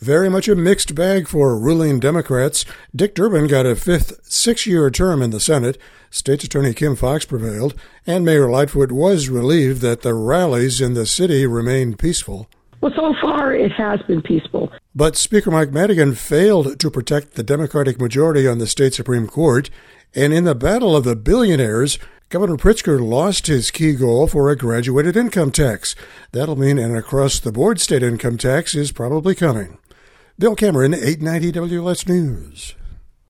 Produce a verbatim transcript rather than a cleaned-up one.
Very much a mixed bag for ruling Democrats. Dick Durbin got a fifth six-year term in the Senate. State's Attorney Kim Foxx prevailed, and Mayor Lightfoot was relieved that the rallies in the city remained peaceful. Well, so far it has been peaceful. But Speaker Mike Madigan failed to protect the Democratic majority on the state Supreme Court, and in the battle of the billionaires, Governor Pritzker lost his key goal for a graduated income tax. That'll mean an across-the-board state income tax is probably coming. Bill Cameron, eight ninety W L S News.